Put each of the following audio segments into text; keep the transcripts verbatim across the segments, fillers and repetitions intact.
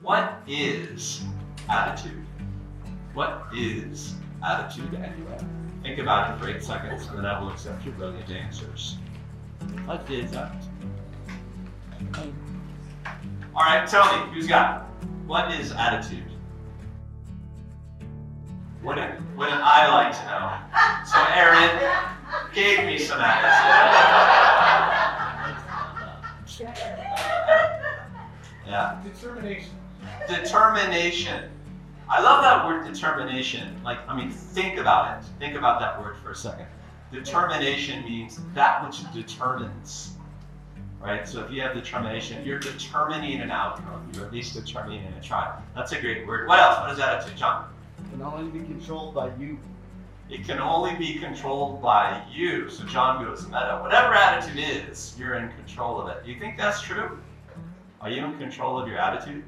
What is attitude? What is attitude anyway? Think about it for eight seconds, and then I will accept your brilliant answers. What is attitude? All right, tell me, who's got it? What is attitude? Wouldn't, wouldn't I like to know? So Aaron gave me some attitude. Yeah. Determination. Determination. I love that word determination. Like, I mean, think about it. Think about that word for a second. Determination means that which determines. Right? So if you have determination, you're determining an outcome. You're at least determining a trial. That's a great word. What else? What is attitude, John? It can only be controlled by you. It can only be controlled by you. So John goes meta. Whatever attitude is, you're in control of it. Do you think that's true? Are you in control of your attitude?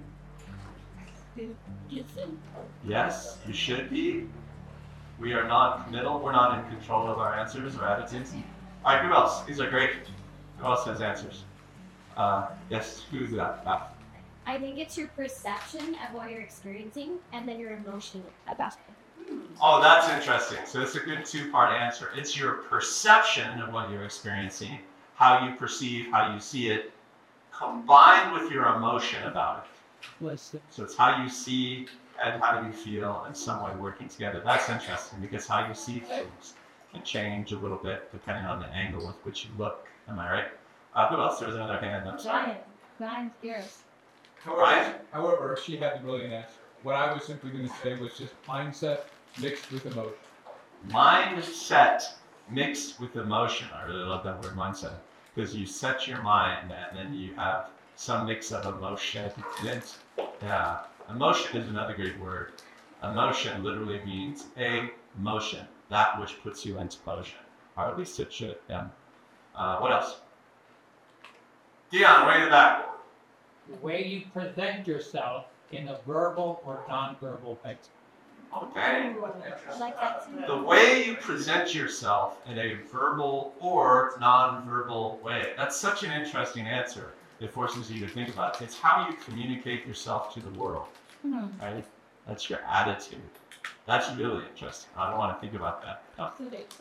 Yes, you should be. We are non-committal. We're not in control of our answers or attitudes. All right, who else? These are great. Who else has answers? Uh, yes, who's that? Ah. I think it's your perception of what you're experiencing and then your emotion about it. Oh, that's interesting. So it's a good two-part answer. It's your perception of what you're experiencing, how you perceive, how you see it, combined with your emotion about it. So it's how you see and how you feel in some way working together. That's interesting because how you see things can change a little bit depending on the angle with which you look. Am I right? Uh, who else? There's another hand up. Ryan. Ryan's yours. However, however, she had the brilliant answer. What I was simply going to say was just mindset mixed with emotion. Mindset mixed with emotion. I really love that word, mindset. Because you set your mind and then you have some mix of emotion. Yeah, emotion is another great word. Emotion literally means a motion, that which puts you into motion. Or at least it should, yeah. Uh, what else? Dion, way in the back. The way you present yourself in a verbal or non-verbal way. Okay. Like that too. The way you present yourself in a verbal or non-verbal way. That's such an interesting answer. It forces you to think about it. It's how you communicate yourself to the world, Mhm. right? That's your attitude. That's really interesting. I don't want to think about that. Oh.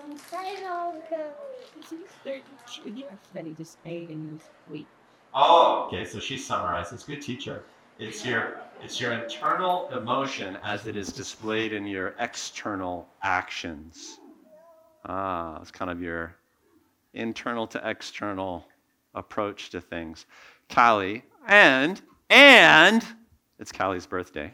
Oh, okay. So she summarized. It's a good teacher. It's your it's your internal emotion as it is displayed in your external actions. Ah, it's kind of your internal to external approach to things. Callie, and and it's Callie's birthday.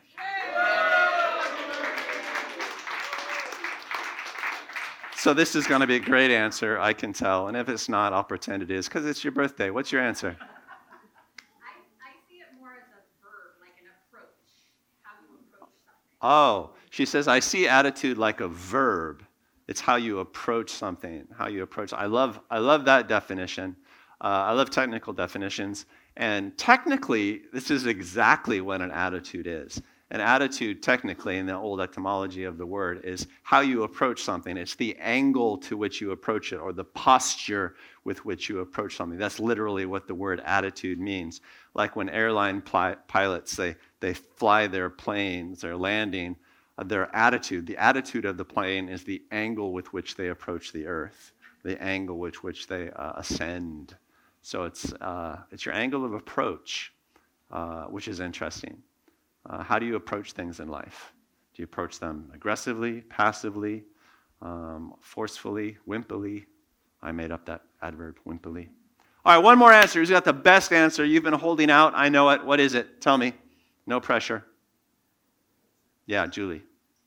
So this is going to be a great answer, I can tell. And if it's not, I'll pretend it is, because it's your birthday. What's your answer? I, I see it more as a verb, like an approach, how you approach something. Oh, she says, I see attitude like a verb. It's how you approach something, how you approach. I love, I love that definition. Uh, I love technical definitions. And technically, this is exactly what an attitude is. An attitude, technically, in the old etymology of the word, is how you approach something. It's the angle to which you approach it, or the posture with which you approach something. That's literally what the word attitude means. Like when airline pli- pilots, they, they fly their planes, they're landing, uh, their attitude, the attitude of the plane is the angle with which they approach the earth, the angle with which they uh, ascend. So it's, uh, it's your angle of approach, uh, which is interesting. Uh, how do you approach things in life? Do you approach them aggressively, passively, um, forcefully, wimpily? I made up that adverb, wimpily. All right, one more answer. Who's got the best answer? You've been holding out. I know it. What is it? Tell me. No pressure. Yeah, Julie.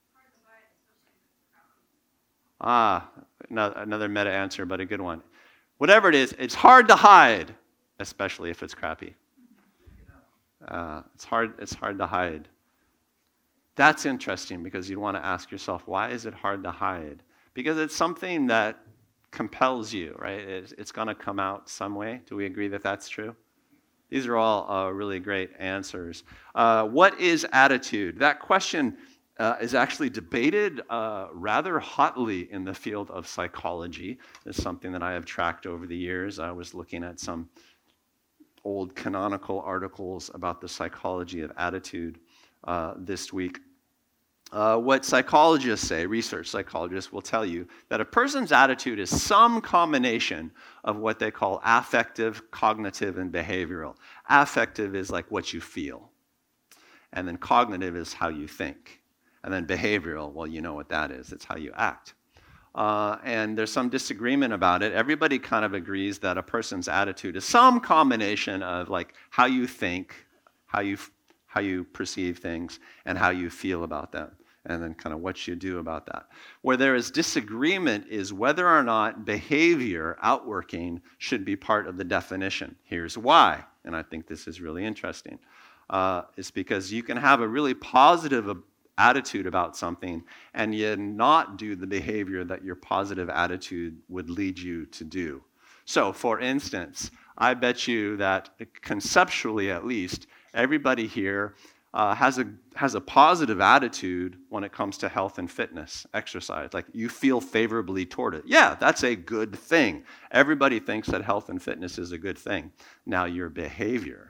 Ah, no, another meta answer, but a good one. Whatever it is, it's hard to hide, especially if it's crappy. Uh, it's hard. It's hard to hide. That's interesting because you want to ask yourself, why is it hard to hide? Because it's something that compels you, right? It's, it's going to come out some way. Do we agree that that's true? These are all uh, really great answers. Uh, what is attitude? That question uh, is actually debated uh, rather hotly in the field of psychology. It's something that I have tracked over the years. I was looking at some old canonical articles about the psychology of attitude uh, this week. Uh, what psychologists say, research psychologists will tell you that a person's attitude is some combination of what they call affective, cognitive, and behavioral. Affective is like what you feel. And then cognitive is how you think. And then behavioral, well, you know what that is. It's how you act. Uh, and there's some disagreement about it. Everybody kind of agrees that a person's attitude is some combination of like how you think, how you how you perceive things, and how you feel about them, and then kind of what you do about that. Where there is disagreement is whether or not behavior, outworking, should be part of the definition. Here's why, and I think this is really interesting. Uh, it's because you can have a really positive attitude about something and yet not do the behavior that your positive attitude would lead you to do. So, for instance, I bet you that conceptually at least, everybody here uh, has a has a positive attitude when it comes to health and fitness, exercise. Like you feel favorably toward it. Yeah, that's a good thing. Everybody thinks that health and fitness is a good thing. Now your behavior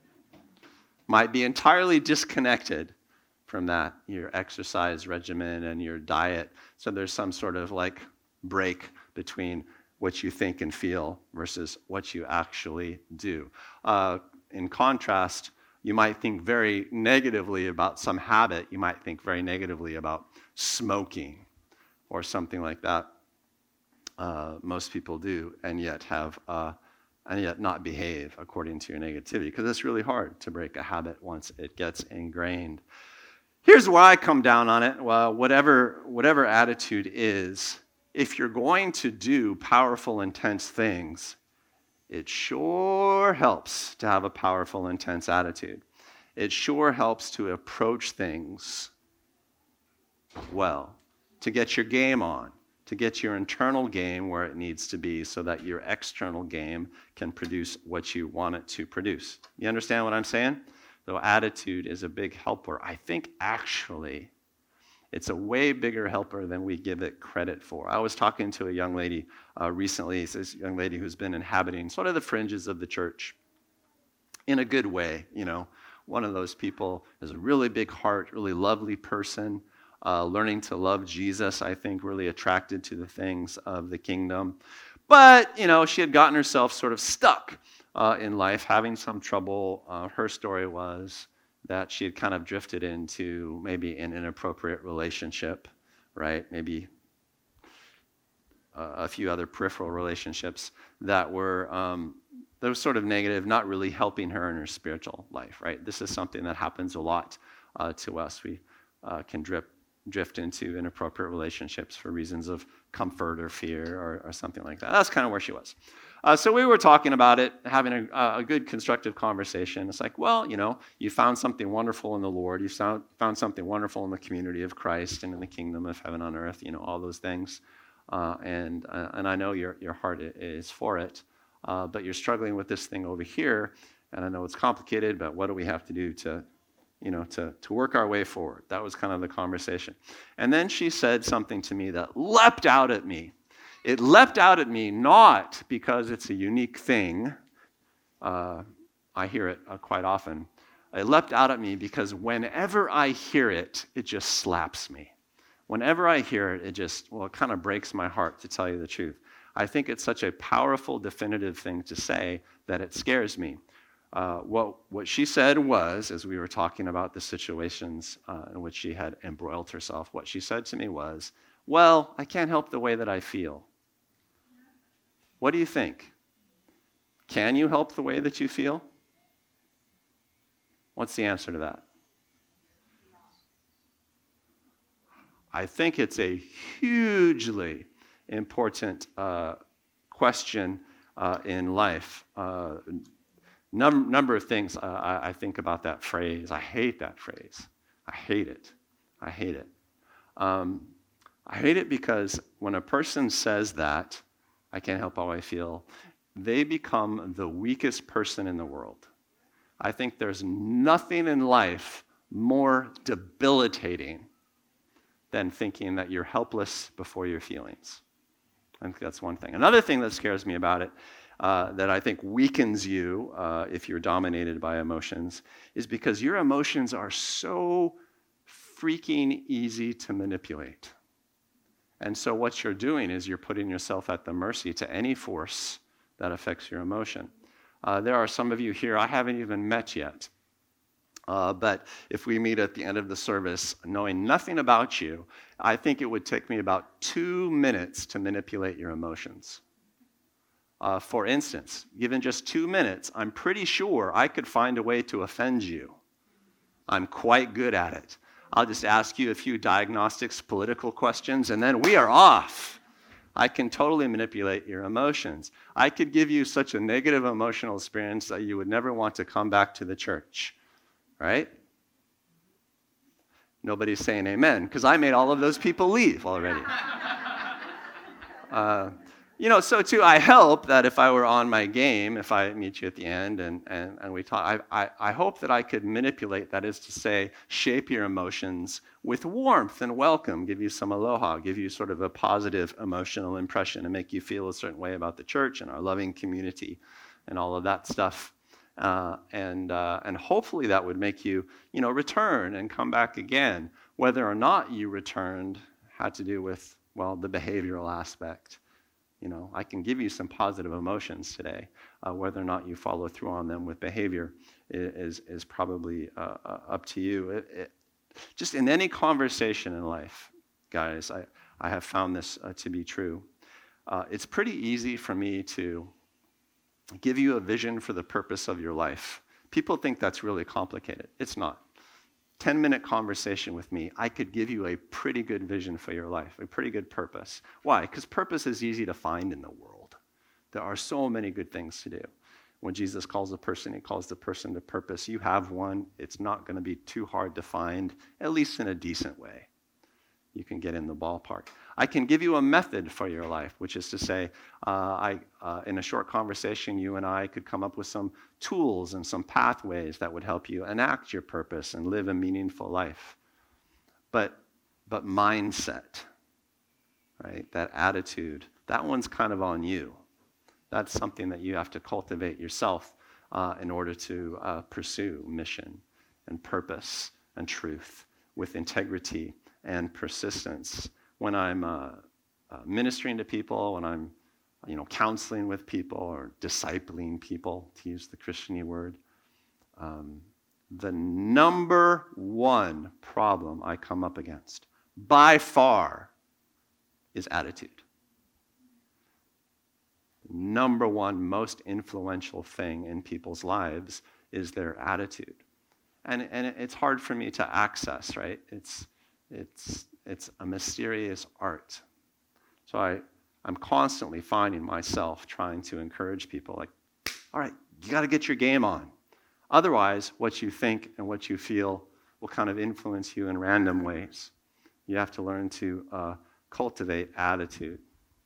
might be entirely disconnected from that, your exercise regimen and your diet. So there's some sort of like break between what you think and feel versus what you actually do. Uh, in contrast, you might think very negatively about some habit. You might think very negatively about smoking or something like that. Uh, most people do, and yet have, uh, and yet not behave according to your negativity, because it's really hard to break a habit once it gets ingrained. Here's where I come down on it. Well, whatever whatever attitude is, if you're going to do powerful, intense things, it sure helps to have a powerful, intense attitude. It sure helps to approach things well, to get your game on, to get your internal game where it needs to be so that your external game can produce what you want it to produce. You understand what I'm saying? Though attitude is a big helper, I think actually it's a way bigger helper than we give it credit for. I was talking to a young lady uh, recently, this young lady who's been inhabiting sort of the fringes of the church in a good way, you know. One of those people has a really big heart, really lovely person, uh, learning to love Jesus, I think, really attracted to the things of the kingdom. But, you know, she had gotten herself sort of stuck uh, in life, having some trouble. Uh, her story was that she had kind of drifted into maybe an inappropriate relationship, right? Maybe uh, a few other peripheral relationships that were um, that was sort of negative, not really helping her in her spiritual life, right? This is something that happens a lot uh, to us. We uh, can drip, drift into inappropriate relationships for reasons of comfort or fear or, or something like that. That's kind of where she was. Uh, so we were talking about it, having a, a good constructive conversation. It's like, well, you know, you found something wonderful in the Lord. You found, found something wonderful in the community of Christ and in the kingdom of heaven on earth, you know, all those things. Uh, and uh, and I know your, your heart is for it, uh, but you're struggling with this thing over here. And I know it's complicated, but what do we have to do to, you know, to, to work our way forward? That was kind of the conversation. And then she said something to me that leapt out at me. It leapt out at me not because it's a unique thing. Uh, I hear it uh, quite often. It leapt out at me because whenever I hear it, it just slaps me. Whenever I hear it, it just, well, it kind of breaks my heart, to tell you the truth. I think it's such a powerful, definitive thing to say that it scares me. Uh, what, what she said was, as we were talking about the situations uh, in which she had embroiled herself, what she said to me was, well, I can't help the way that I feel. What do you think? Can you help the way that you feel? What's the answer to that? I think it's a hugely important uh, question uh, in life. Uh, num- number of things uh, I, I think about that phrase. I hate that phrase. I hate it. I hate it. Um, I hate it because when a person says that, I can't help how I feel, they become the weakest person in the world. I think there's nothing in life more debilitating than thinking that you're helpless before your feelings. I think that's one thing. Another thing that scares me about it uh, that I think weakens you uh, if you're dominated by emotions is because your emotions are so freaking easy to manipulate. And so what you're doing is you're putting yourself at the mercy to any force that affects your emotion. Uh, there are some of you here I haven't even met yet. Uh, but if we meet at the end of the service knowing nothing about you, I think it would take me about two minutes to manipulate your emotions. Uh, for instance, given just two minutes, I'm pretty sure I could find a way to offend you. I'm quite good at it. I'll just ask you a few diagnostics, political questions, and then we are off. I can totally manipulate your emotions. I could give you such a negative emotional experience that you would never want to come back to the church, right? Nobody's saying amen, because I made all of those people leave already. Uh, you know, so too, I hope that if I were on my game, if I meet you at the end and, and, and we talk, I, I, I hope that I could manipulate, that is to say, shape your emotions with warmth and welcome, give you some aloha, give you sort of a positive emotional impression and make you feel a certain way about the church and our loving community and all of that stuff. Uh, and uh, and hopefully that would make you, you know, return and come back again. Whether or not you returned had to do with, well, the behavioral aspect. You know, I can give you some positive emotions today. Uh, whether or not you follow through on them with behavior is is probably uh, uh, up to you. It, it, just in any conversation in life, guys, I, I have found this uh, to be true. Uh, it's pretty easy for me to give you a vision for the purpose of your life. People think that's really complicated. It's not. ten-minute conversation with me, I could give you a pretty good vision for your life, a pretty good purpose. Why? Because purpose is easy to find in the world. There are so many good things to do. When Jesus calls a person, he calls the person to purpose. You have one. It's not going to be too hard to find, at least in a decent way. You can get in the ballpark. I can give you a method for your life, which is to say, uh, I, uh, in a short conversation, you and I could come up with some tools and some pathways that would help you enact your purpose and live a meaningful life. But, but mindset, right? That attitude, that one's kind of on you. That's something that you have to cultivate yourself uh, in order to uh, pursue mission and purpose and truth with integrity and persistence. When I'm uh, uh, ministering to people, when I'm, you know, counseling with people or discipling people, to use the Christian-y word, um, the number one problem I come up against, by far, is attitude. Number one most influential thing in people's lives is their attitude. And, and it's hard for me to access, right? It's It's it's a mysterious art. So I, I'm constantly finding myself trying to encourage people like, all right, you got to get your game on. Otherwise, what you think and what you feel will kind of influence you in random ways. You have to learn to uh, cultivate attitude.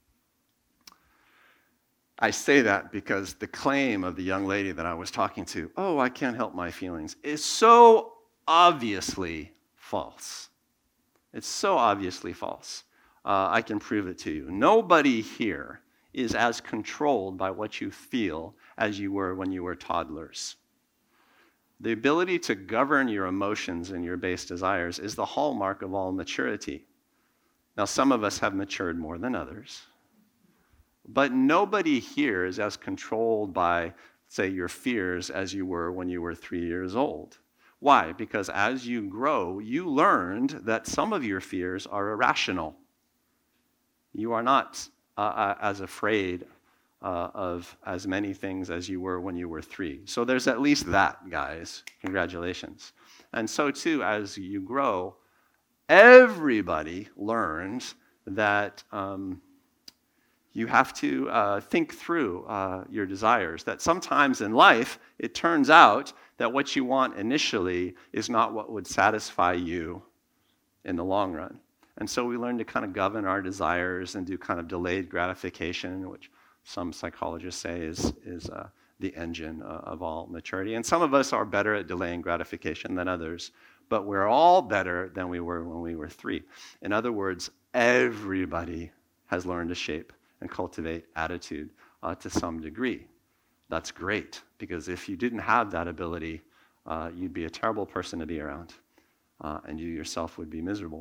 I say that because the claim of the young lady that I was talking to, oh, I can't help my feelings, is so obviously false. It's so obviously false. Uh, I can prove it to you. Nobody here is as controlled by what you feel as you were when you were toddlers. The ability to govern your emotions and your base desires is the hallmark of all maturity. Now, some of us have matured more than others, but nobody here is as controlled by, say, your fears as you were when you were three years old. Why? Because as you grow, you learned that some of your fears are irrational. You are not uh, as afraid uh, of as many things as you were when you were three. So there's at least that, guys. Congratulations. And so too, as you grow, everybody learns that um, you have to uh, think through uh, your desires, that sometimes in life, it turns out that what you want initially is not what would satisfy you in the long run. And so we learn to kind of govern our desires and do kind of delayed gratification, which some psychologists say is, is uh, the engine uh, of all maturity. And some of us are better at delaying gratification than others, but we're all better than we were when we were three. In other words, everybody has learned to shape and cultivate attitude. uh, to some degree. That's great, because if you didn't have that ability, uh, you'd be a terrible person to be around, uh, and you yourself would be miserable.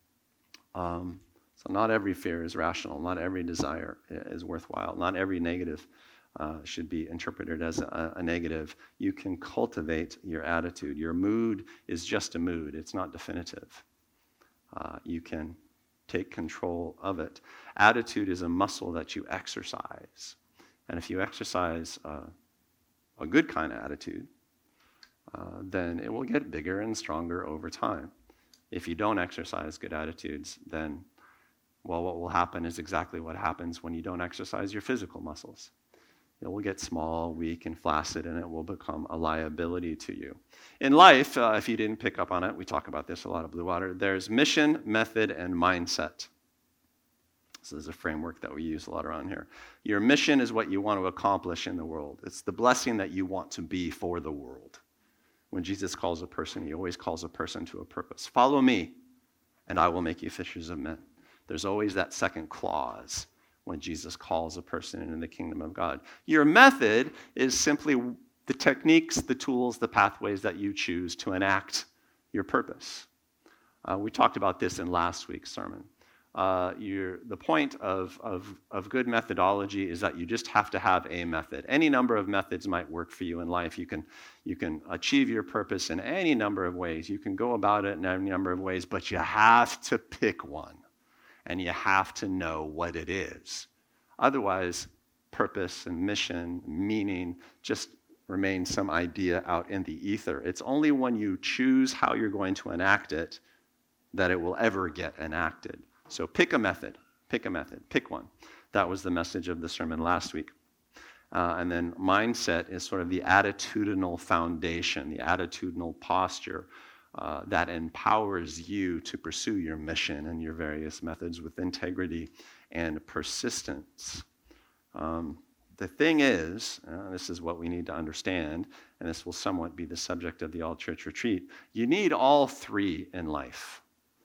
Um, so not every fear is rational. Not every desire is worthwhile. Not every negative uh, should be interpreted as a, a negative. You can cultivate your attitude. Your mood is just a mood. It's not definitive. Uh, you can take control of it. Attitude is a muscle that you exercise. And if you exercise uh, a good kind of attitude, uh, then it will get bigger and stronger over time. If you don't exercise good attitudes, then, well, what will happen is exactly what happens when you don't exercise your physical muscles. It will get small, weak, and flaccid, and it will become a liability to you. In life, uh, if you didn't pick up on it, we talk about this a lot at Blue Water, there's mission, method, and mindset. This is a framework that we use a lot around here. Your mission is what you want to accomplish in the world. It's the blessing that you want to be for the world. When Jesus calls a person, he always calls a person to a purpose. Follow me, and I will make you fishers of men. There's always that second clause when Jesus calls a person into the kingdom of God. Your method is simply the techniques, the tools, the pathways that you choose to enact your purpose. Uh, we talked about this in last week's sermon. Uh, the point of, of, of good methodology is that you just have to have a method. Any number of methods might work for you in life. You can, you can achieve your purpose in any number of ways. You can go about it in any number of ways, but you have to pick one, and you have to know what it is. Otherwise, purpose and mission, meaning, just remain some idea out in the ether. It's only when you choose how you're going to enact it that it will ever get enacted. So pick a method, pick a method, pick one. That was the message of the sermon last week. Uh, and then mindset is sort of the attitudinal foundation, the attitudinal posture uh, that empowers you to pursue your mission and your various methods with integrity and persistence. Um, the thing is, uh, this is what we need to understand, and this will somewhat be the subject of the All Church Retreat, you need all three in life.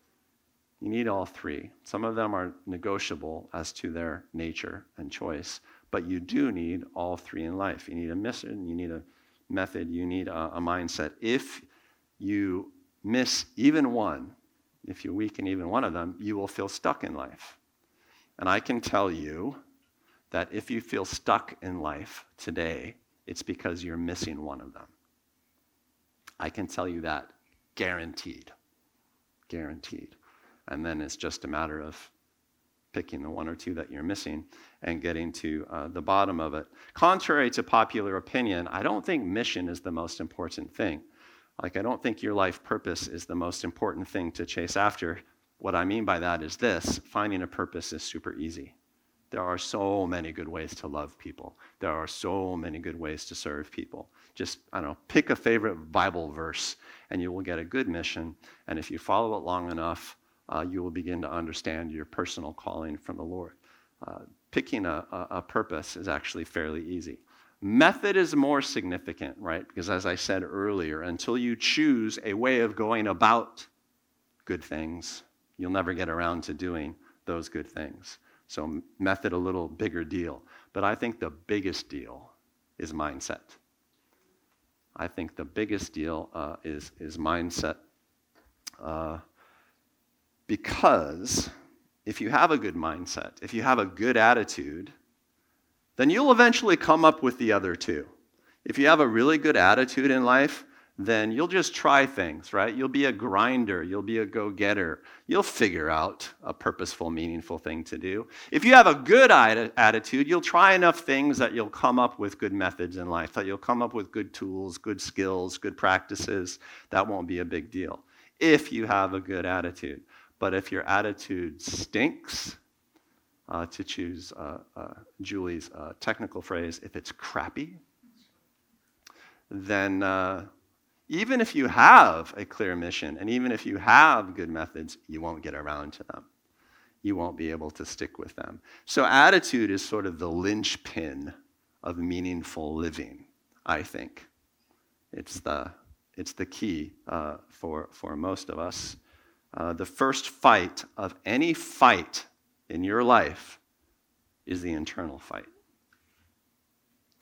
You need all three. Some of them are negotiable as to their nature and choice, but you do need all three in life. You need a mission, you need a method, you need a, a mindset. If you miss even one, if you weaken even one of them, you will feel stuck in life. And I can tell you that if you feel stuck in life today, it's because you're missing one of them. I can tell you that, guaranteed. Guaranteed. And then it's just a matter of picking the one or two that you're missing and getting to uh, the bottom of it. Contrary to popular opinion, I don't think mission is the most important thing. Like, I don't think your life purpose is the most important thing to chase after. What I mean by that is this: finding a purpose is super easy. There are so many good ways to love people. There are so many good ways to serve people. Just, I don't know, pick a favorite Bible verse and you will get a good mission. And if you follow it long enough, Uh, you will begin to understand your personal calling from the Lord. Uh, picking a, a, a purpose is actually fairly easy. Method is more significant, right? Because as I said earlier, until you choose a way of going about good things, you'll never get around to doing those good things. So method, a little bigger deal. But I think the biggest deal is mindset. I think the biggest deal uh, is, is mindset. Uh, Because if you have a good mindset, if you have a good attitude, then you'll eventually come up with the other two. If you have a really good attitude in life, then you'll just try things, right? You'll be a grinder. You'll be a go-getter. You'll figure out a purposeful, meaningful thing to do. If you have a good attitude, you'll try enough things that you'll come up with good methods in life, that you'll come up with good tools, good skills, good practices. That won't be a big deal if you have a good attitude. But if your attitude stinks, uh, to choose uh, uh, Julie's uh, technical phrase, if it's crappy, then uh, even if you have a clear mission, and even if you have good methods, you won't get around to them. You won't be able to stick with them. So attitude is sort of the linchpin of meaningful living, I think. It's the, it's the key uh, for, for most of us. Uh, the first fight of any fight in your life is the internal fight.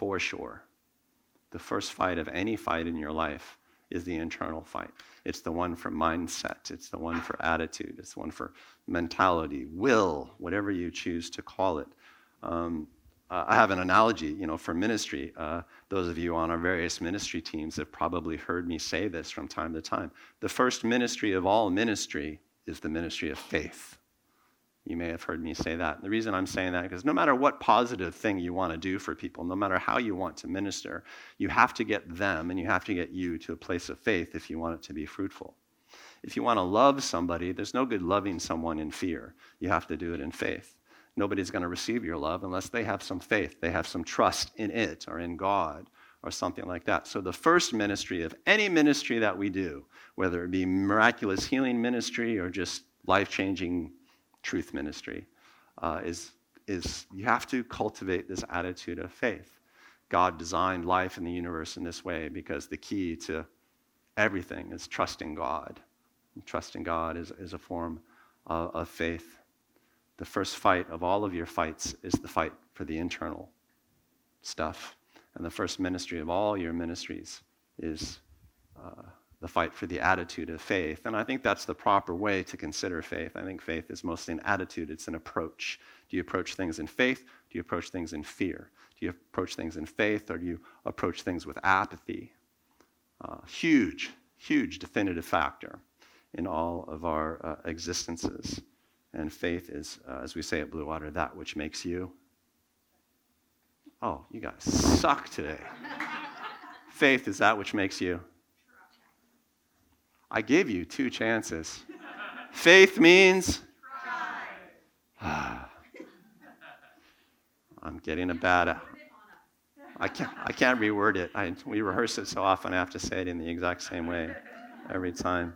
for sure. The first fight of any fight in your life is the internal fight. It's the one for mindset. It's the one for attitude. It's the one for mentality, will, whatever you choose to call it. Um, uh, I have an analogy, you know, for ministry. Uh, those of you on our various ministry teams have probably heard me say this from time to time. The first ministry of all ministry is the ministry of faith. You may have heard me say that. The reason I'm saying that is no matter what positive thing you want to do for people, no matter how you want to minister, you have to get them and you have to get you to a place of faith if you want it to be fruitful. If you want to love somebody, there's no good loving someone in fear. You have to do it in faith. Nobody's going to receive your love unless they have some faith. They have some trust in it or in God or something like that. So the first ministry of any ministry that we do, whether it be miraculous healing ministry or just life-changing truth ministry, uh, is, is you have to cultivate this attitude of faith. God designed life in the universe in this way because the key to everything is trusting God. And trusting God is, is a form uh, of faith. The first fight of all of your fights is the fight for the internal stuff. And the first ministry of all your ministries is uh, the fight for the attitude of faith. And I think that's the proper way to consider faith. I think faith is mostly an attitude. It's an approach. Do you approach things in faith? Do you approach things in fear? Do you approach things in faith, or do you approach things with apathy? Uh, huge, huge definitive factor in all of our uh, existences. And faith is, uh, as we say at Blue Water, that which makes you. Oh, you guys suck today. Faith is that which makes you. I gave you two chances. Faith means. I'm getting a bad. I can't. I can't reword it. I, we rehearse it so often. I have to say it in the exact same way every time.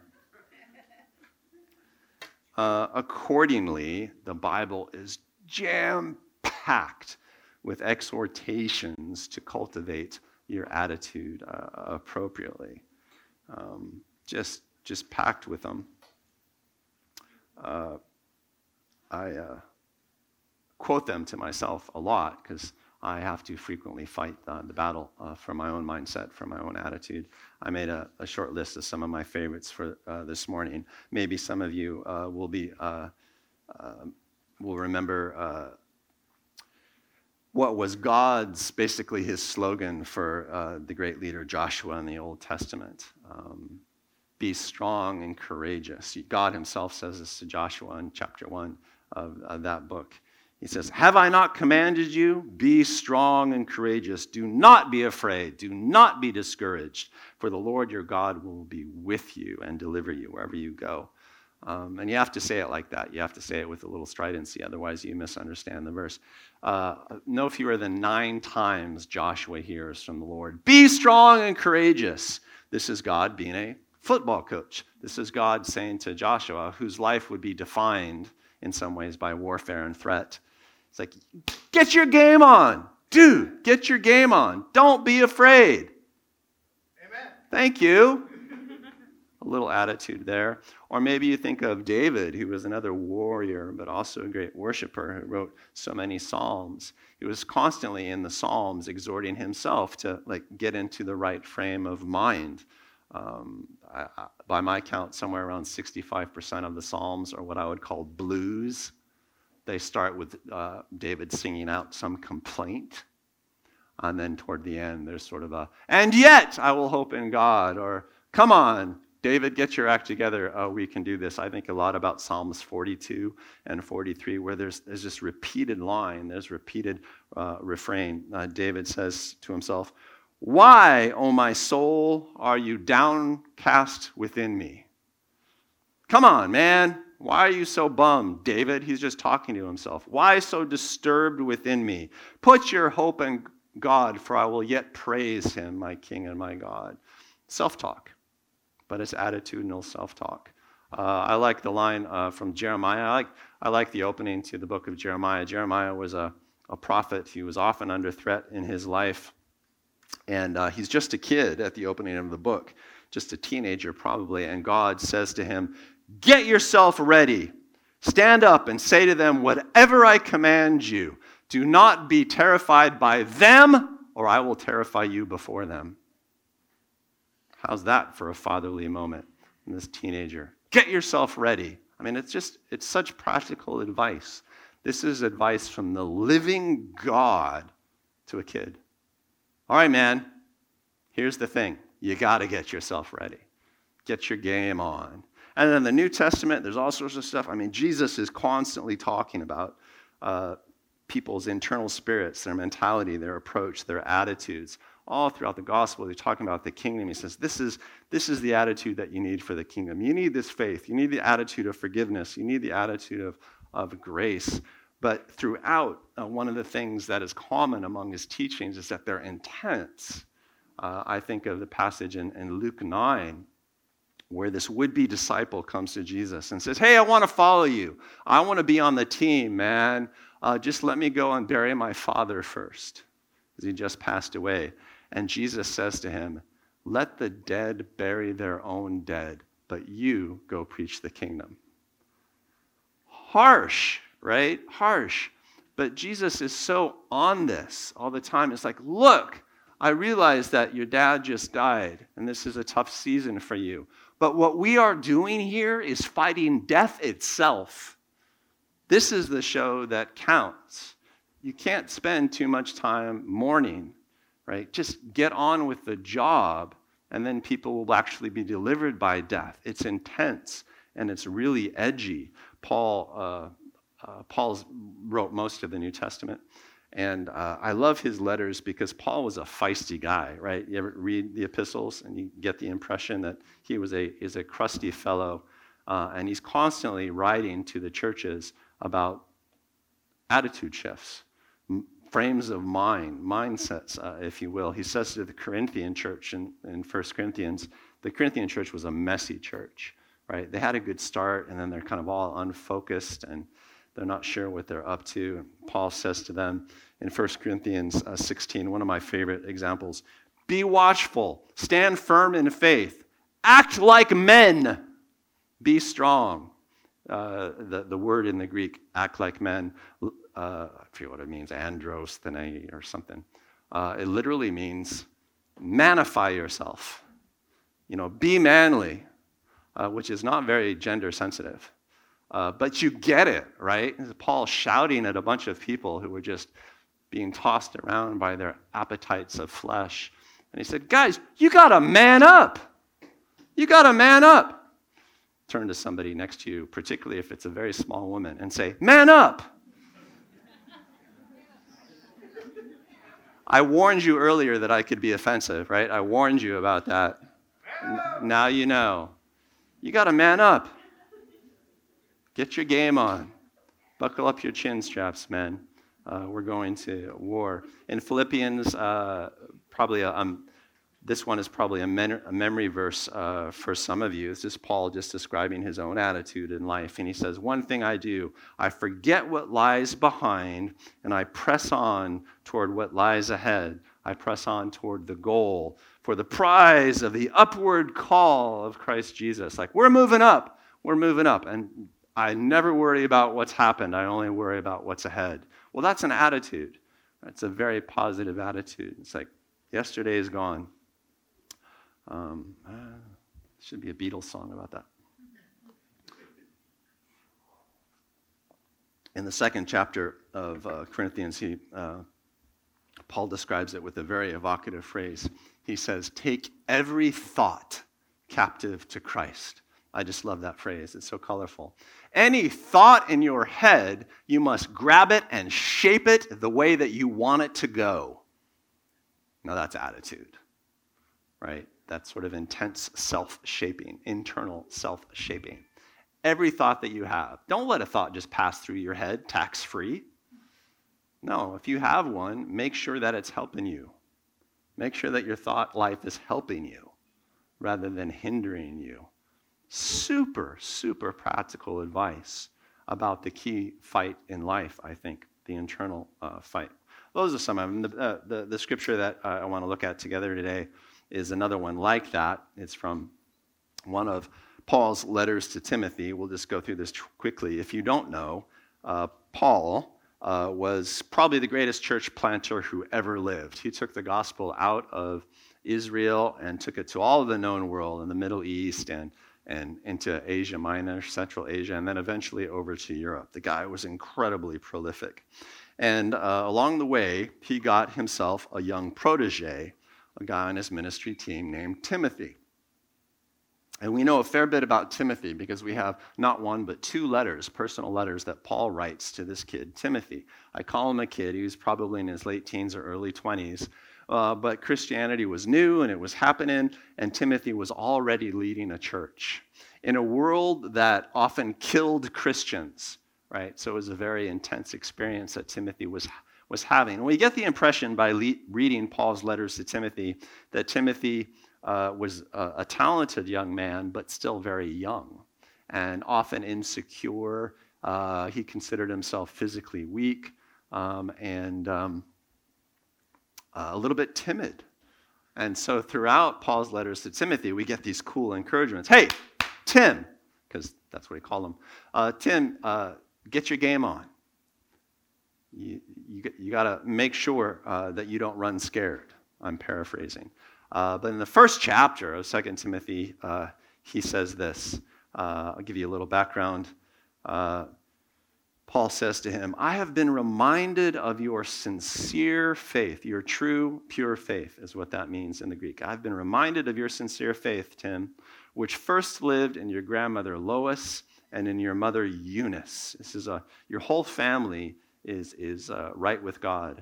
Uh, accordingly, the Bible is jam-packed with exhortations to cultivate your attitude uh, appropriately. Um, just, just packed with them. Uh, I uh, quote them to myself a lot because I have to frequently fight uh, the battle uh, for my own mindset, for my own attitude. I made a, a short list of some of my favorites for uh, this morning. Maybe some of you uh, will be uh, uh, will remember uh, what was God's, basically his slogan for uh, the great leader Joshua in the Old Testament. Um, Be strong and courageous. God himself says this to Joshua in chapter one of, of that book. He says, have I not commanded you? Be strong and courageous. Do not be afraid. Do not be discouraged. For the Lord your God will be with you and deliver you wherever you go. Um, and you have to say it like that. You have to say it with a little stridency. Otherwise, you misunderstand the verse. Uh, no fewer than nine times Joshua hears from the Lord, be strong and courageous. This is God being a football coach. This is God saying to Joshua, whose life would be defined in some ways by warfare and threat. It's like, get your game on. Dude, get your game on. Don't be afraid. Amen. Thank you. A little attitude there. Or maybe you think of David, who was another warrior, but also a great worshiper who wrote so many psalms. He was constantly in the psalms exhorting himself to like get into the right frame of mind. Um, I, I, by my count, somewhere around sixty-five percent of the Psalms are what I would call blues. They start with uh, David singing out some complaint, and then toward the end, there's sort of a, and yet I will hope in God, or come on, David, get your act together. Uh, we can do this. I think a lot about Psalms forty-two and forty-three, where there's, there's this repeated line, there's repeated uh, refrain. Uh, David says to himself, why, O my soul, are you downcast within me? Come on, man. Why are you so bummed, David? He's just talking to himself. Why so disturbed within me? Put your hope in God, for I will yet praise him, my King and my God. Self-talk, but it's attitudinal self-talk. Uh, I like the line uh, from Jeremiah. I like, I like the opening to the book of Jeremiah. Jeremiah was a, a prophet. He was often under threat in his life. And uh, he's just a kid at the opening of the book, just a teenager probably, and God says to him, get yourself ready. Stand up and say to them, whatever I command you. Do not be terrified by them or I will terrify you before them. How's that for a fatherly moment in this teenager? Get yourself ready. I mean, it's just, it's such practical advice. This is advice from the living God to a kid. All right, man, here's the thing. You got to get yourself ready. Get your game on. And then in the New Testament, there's all sorts of stuff. I mean, Jesus is constantly talking about uh, people's internal spirits, their mentality, their approach, their attitudes. All throughout the gospel, he's talking about the kingdom. He says, this is, this is the attitude that you need for the kingdom. You need this faith. You need the attitude of forgiveness. You need the attitude of, of grace. But throughout, uh, one of the things that is common among his teachings is that they're intense. Uh, I think of the passage in, in Luke nine, where this would-be disciple comes to Jesus and says, hey, I want to follow you. I want to be on the team, man. Uh, just let me go and bury my father first, because he just passed away. And Jesus says to him, let the dead bury their own dead, but you go preach the kingdom. Harsh, right? Harsh. But Jesus is so on this all the time. It's like, look, I realize that your dad just died, and this is a tough season for you. But what we are doing here is fighting death itself. This is the show that counts. You can't spend too much time mourning, right? Just get on with the job, and then people will actually be delivered by death. It's intense, and it's really edgy. Paul, uh, uh, Paul wrote most of the New Testament, and uh, I love his letters because Paul was a feisty guy, right? You ever read the epistles, and you get the impression that he was a is a crusty fellow, uh, and he's constantly writing to the churches about attitude shifts, m- frames of mind, mindsets, uh, if you will. He says to the Corinthian church in, in First Corinthians, the Corinthian church was a messy church, right? They had a good start, and then they're kind of all unfocused, and they're not sure what they're up to. And Paul says to them in First Corinthians uh, sixteen, one of my favorite examples, be watchful, stand firm in faith, act like men, be strong. Uh, the, the word in the Greek, act like men, uh, I forget what it means, androsthene or something. Uh, it literally means manify yourself. You know, be manly, uh, which is not very gender sensitive. Uh, but you get it, right? Paul shouting at a bunch of people who were just being tossed around by their appetites of flesh. And he said, guys, you got to man up. You got to man up. Turn to somebody next to you, particularly if it's a very small woman, and say, man up. I warned you earlier that I could be offensive, right? I warned you about that. N- now you know. You got to man up. Get your game on. Buckle up your chin straps, men. Uh, we're going to war. In Philippians, uh, probably a, um, this one is probably a, men- a memory verse uh, for some of you. It's just Paul just describing his own attitude in life. And he says, one thing I do, I forget what lies behind, and I press on toward what lies ahead. I press on toward the goal for the prize of the upward call of Christ Jesus. Like, we're moving up. We're moving up. And I never worry about what's happened. I only worry about what's ahead. Well, that's an attitude. It's a very positive attitude. It's like, yesterday is gone. Um, uh, should be a Beatles song about that. In the second chapter of uh, Corinthians, he, uh, Paul describes it with a very evocative phrase. He says, take every thought captive to Christ. I just love that phrase. It's so colorful. Any thought in your head, you must grab it and shape it the way that you want it to go. Now that's attitude, right? That's sort of intense self-shaping, internal self-shaping. Every thought that you have, don't let a thought just pass through your head tax-free. No, if you have one, make sure that it's helping you. Make sure that your thought life is helping you rather than hindering you. Super, super practical advice about the key fight in life, I think, the internal uh, fight. Those are some of them. The, uh, the, the scripture that uh, I want to look at together today is another one like that. It's from one of Paul's letters to Timothy. We'll just go through this quickly. If you don't know, uh, Paul uh, was probably the greatest church planter who ever lived. He took the gospel out of Israel and took it to all of the known world in the Middle East and, and into Asia Minor, Central Asia, and then eventually over to Europe. The guy was incredibly prolific. And uh, along the way, he got himself a young protege, a guy on his ministry team named Timothy. And we know a fair bit about Timothy because we have not one but two letters, personal letters, that Paul writes to this kid, Timothy. I call him a kid. He was probably in his late teens or early twenties. Uh, but Christianity was new and it was happening, and Timothy was already leading a church in a world that often killed Christians, right? So it was a very intense experience that Timothy was was having. And we get the impression by le- reading Paul's letters to Timothy that Timothy uh, was a, a talented young man, but still very young and often insecure. Uh, he considered himself physically weak um, and um, uh, a little bit timid. And so throughout Paul's letters to Timothy, we get these cool encouragements. Hey, Tim, because that's what he called him. Uh, Tim, uh, get your game on. You, you, you got to make sure uh, that you don't run scared. I'm paraphrasing. Uh, but in the first chapter of Second Timothy, uh, he says this. Uh, I'll give you a little background. Uh, Paul says to him, I have been reminded of your sincere faith, your true, pure faith is what that means in the Greek. I've been reminded of your sincere faith, Tim, which first lived in your grandmother Lois and in your mother Eunice. This is a, your whole family is, is uh, right with God.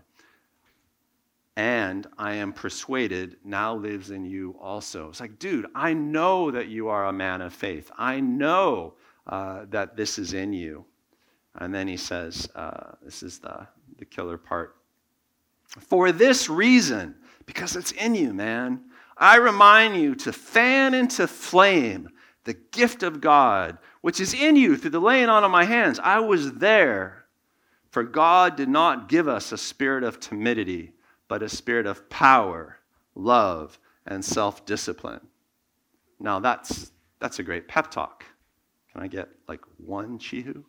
And I am persuaded now lives in you also. It's like, dude, I know that you are a man of faith. I know uh, that this is in you. And then he says, uh, this is the, the killer part. For this reason, because it's in you, man, I remind you to fan into flame the gift of God, which is in you through the laying on of my hands. I was there. For God did not give us a spirit of timidity, but a spirit of power, love, and self-discipline. Now that's that's a great pep talk. Can I get like one chihu?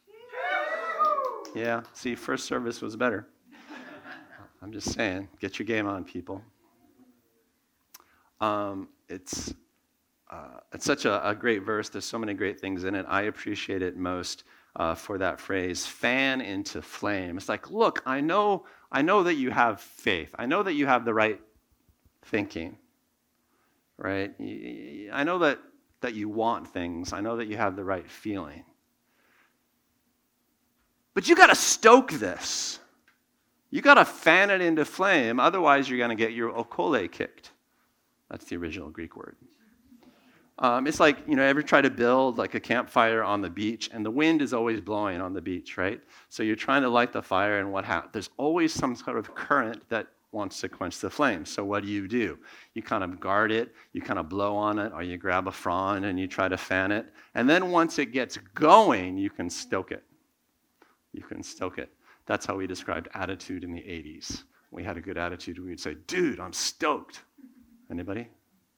Yeah, see, first service was better. I'm just saying, get your game on, people. Um, it's uh, it's such a, a great verse. There's so many great things in it. I appreciate it most uh, for that phrase, fan into flame. It's like, look, I know, I know that you have faith. I know that you have the right thinking, right? I know that, that you want things. I know that you have the right feeling. But you got to stoke this. You got to fan it into flame. Otherwise, you're going to get your okole kicked. That's the original Greek word. Um, it's like, you know, ever try to build like a campfire on the beach, and the wind is always blowing on the beach, right? So you're trying to light the fire, and what happens? There's always some sort of current that wants to quench the flame. So what do you do? You kind of guard it, you kind of blow on it, or you grab a frond and you try to fan it. And then once it gets going, you can stoke it. You can stoke it. That's how we described attitude in the eighties. We had a good attitude. We would say, dude, I'm stoked. Anybody?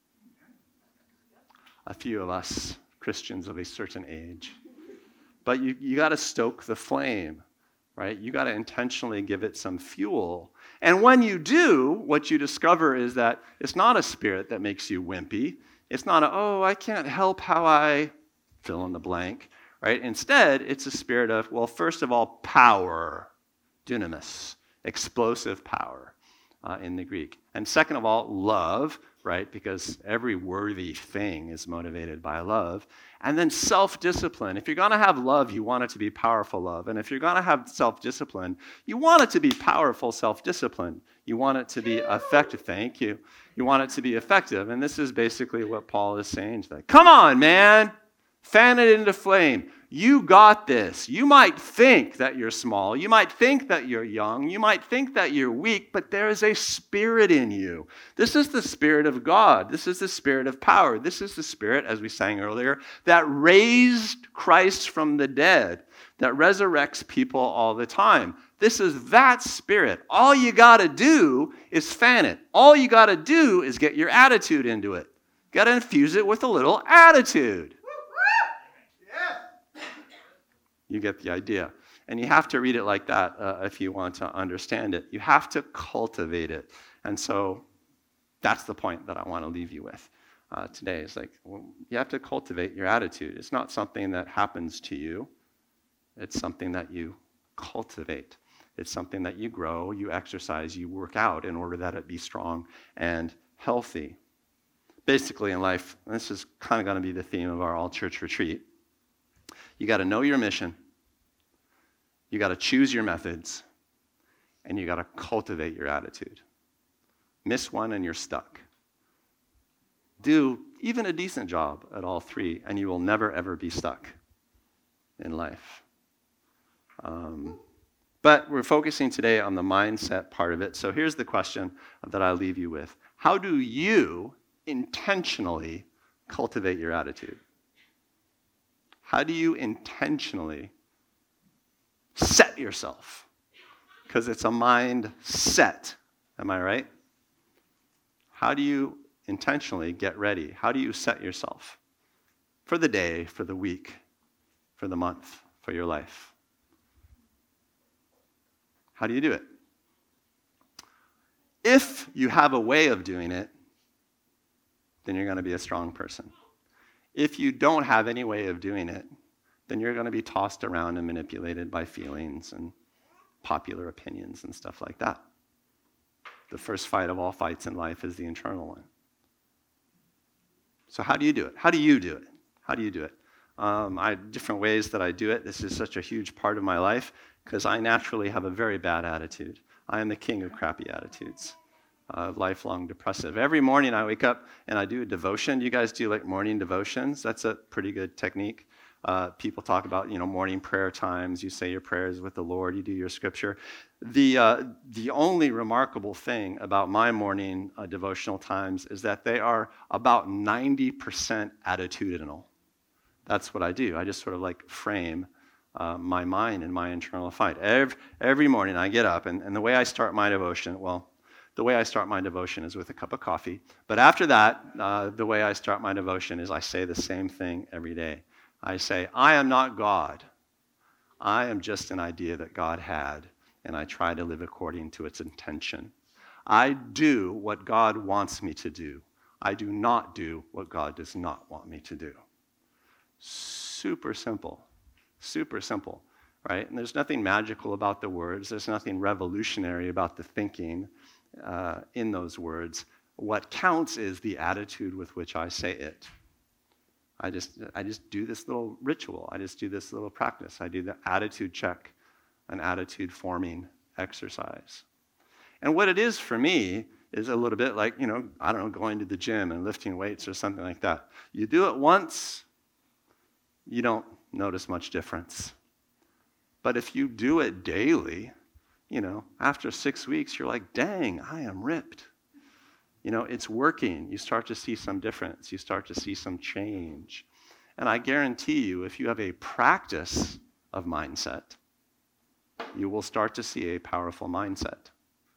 A few of us, Christians of a certain age. But you, you got to stoke the flame, right? You got to intentionally give it some fuel. And when you do, what you discover is that it's not a spirit that makes you wimpy. It's not a, oh, I can't help how I fill in the blank. Right? Instead, it's a spirit of, well, first of all, power, dunamis, explosive power uh, in the Greek. And second of all, love, right? Because every worthy thing is motivated by love. And then self-discipline. If you're going to have love, you want it to be powerful love. And if you're going to have self-discipline, you want it to be powerful self-discipline. You want it to be effective. Thank you. You want it to be effective. And this is basically what Paul is saying to them. Come on, man. Fan it into flame. You got this. You might think that you're small. You might think that you're young. You might think that you're weak, but there is a spirit in you. This is the Spirit of God. This is the Spirit of power. This is the Spirit, as we sang earlier, that raised Christ from the dead, that resurrects people all the time. This is that Spirit. All you got to do is fan it. All you got to do is get your attitude into it. Got to infuse it with a little attitude. You get the idea. And you have to read it like that uh, if you want to understand it. You have to cultivate it. And so that's the point that I want to leave you with uh, today. It's like, well, you have to cultivate your attitude. It's not something that happens to you. It's something that you cultivate. It's something that you grow, you exercise, you work out in order that it be strong and healthy. Basically in life, this is kind of going to be the theme of our all-church retreat. You got to know your mission. You got to choose your methods, and you got to cultivate your attitude. Miss one and you're stuck. Do even a decent job at all three, and you will never, ever be stuck in life. Um, but we're focusing today on the mindset part of it. So here's the question that I leave you with. How do you intentionally cultivate your attitude? How do you intentionally set yourself? Because it's a mindset. Am I right? How do you intentionally get ready? How do you set yourself for the day, for the week, for the month, for your life? How do you do it? If you have a way of doing it, then you're going to be a strong person. If you don't have any way of doing it, then you're going to be tossed around and manipulated by feelings and popular opinions and stuff like that. The first fight of all fights in life is the internal one. So how do you do it? How do you do it? How do you do it? Um, I have different ways that I do it. This is such a huge part of my life because I naturally have a very bad attitude. I am the king of crappy attitudes. Uh, lifelong depressive. Every morning I wake up and I do a devotion. You guys do like morning devotions? That's a pretty good technique. Uh, people talk about, you know, morning prayer times. You say your prayers with the Lord. You do your scripture. The uh, the only remarkable thing about my morning uh, devotional times is that they are about ninety percent attitudinal. That's what I do. I just sort of like frame uh, my mind and my internal fight. Every, every morning I get up, and, and the way I start my devotion, well, the way I start my devotion is with a cup of coffee. But after that, uh, the way I start my devotion is I say the same thing every day. I say, I am not God. I am just an idea that God had, and I try to live according to its intention. I do what God wants me to do. I do not do what God does not want me to do. Super simple. Super simple, right? And there's nothing magical about the words. There's nothing revolutionary about the thinking Uh, in those words. What counts is the attitude with which I say it. I just I just do this little ritual. I just do this little practice. I do the attitude check, an attitude forming exercise. And what it is for me is a little bit like, you know, I don't know, going to the gym and lifting weights or something like that. You do it once, you don't notice much difference. But if you do it daily, you know, after six weeks, you're like, dang, I am ripped. You know, it's working. You start to see some difference. You start to see some change. And I guarantee you, if you have a practice of mindset, you will start to see a powerful mindset.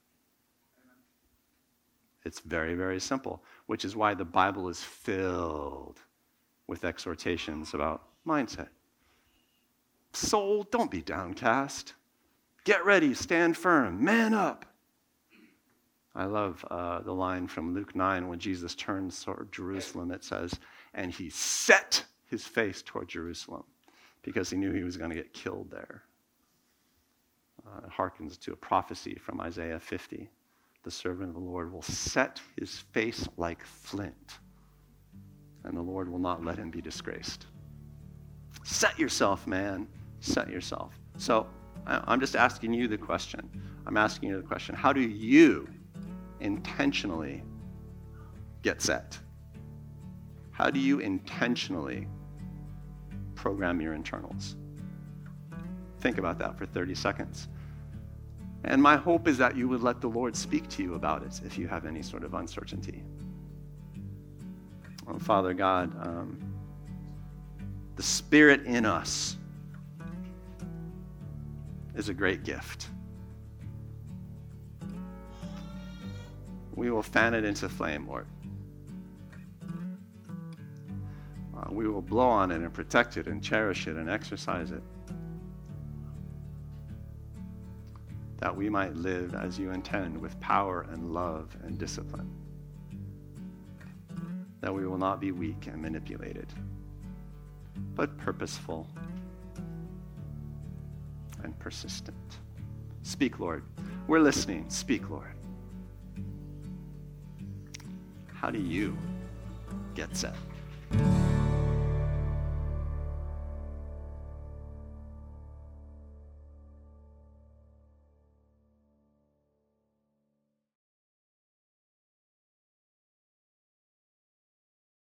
It's very, very simple, which is why the Bible is filled with exhortations about mindset. Soul, don't be downcast. Get ready, stand firm, man up. I love uh, the line from Luke nine when Jesus turns toward Jerusalem. It says, and he set his face toward Jerusalem because he knew he was going to get killed there. Uh, it harkens to a prophecy from Isaiah fifty. The servant of the Lord will set his face like flint, and the Lord will not let him be disgraced. Set yourself, man. Set yourself. So, I'm just asking you the question. I'm asking you the question. How do you intentionally get set? How do you intentionally program your internals? Think about that for thirty seconds. And my hope is that you would let the Lord speak to you about it if you have any sort of uncertainty. Oh, Father God, um, the Spirit in us is a great gift. We will fan it into flame, Lord. Uh, we will blow on it and protect it and cherish it and exercise it. that we might live as you intend with power and love and discipline. That we will not be weak and manipulated, but purposeful and persistent. Speak, Lord. We're listening. Speak, Lord. How do you get set?